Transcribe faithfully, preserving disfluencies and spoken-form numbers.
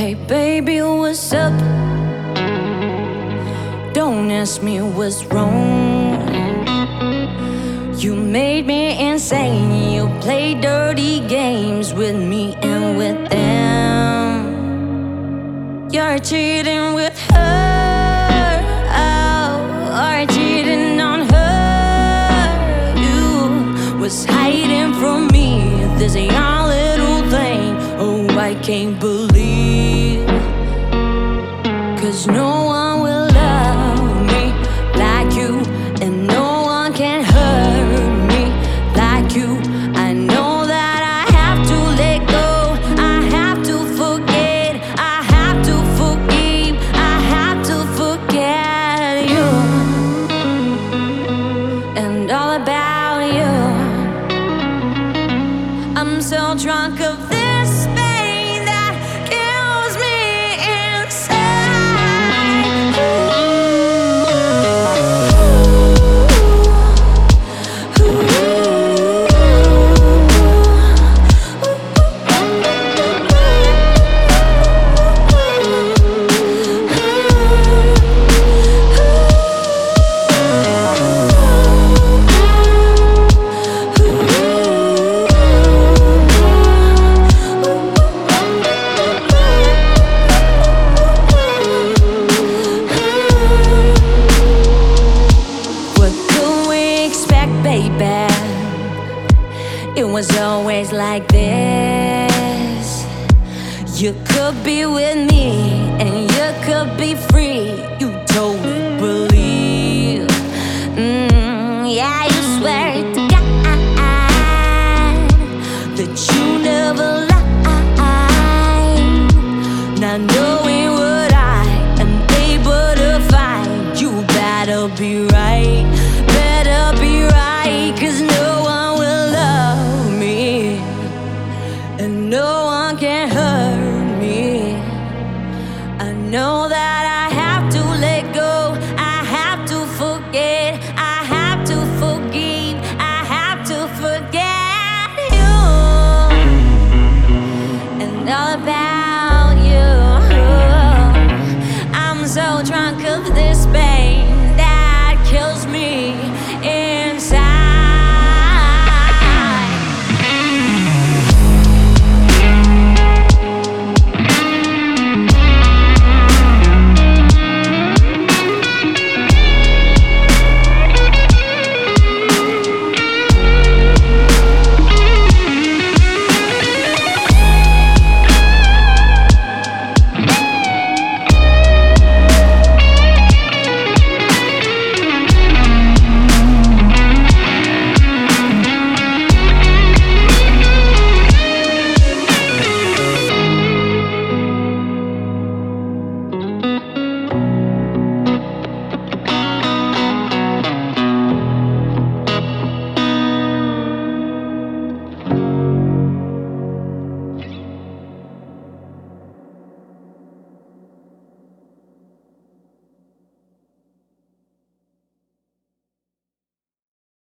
Hey baby, what's up? Don't ask me what's wrong. You made me insane. You play dirty games with me and with them. You're cheating with her, oh, or cheating on her. You was hiding from me. This is your little thing. Oh, I can't believe, 'cause no one will love me like you, and no one can hurt me like you. I know that I have to let go, I have to forget, I have to forgive, I have to forget you and all about you. I'm so drunk of this pain that kills me inside. Ooh, ooh, baby, it was always like this. You could be with me and you could be free. You told me believe, mm, yeah, you swear to God that you never lied. Now knowing what I am able to find, you better be right, better be right, 'cause no one will love me and no one can hurt me. I know that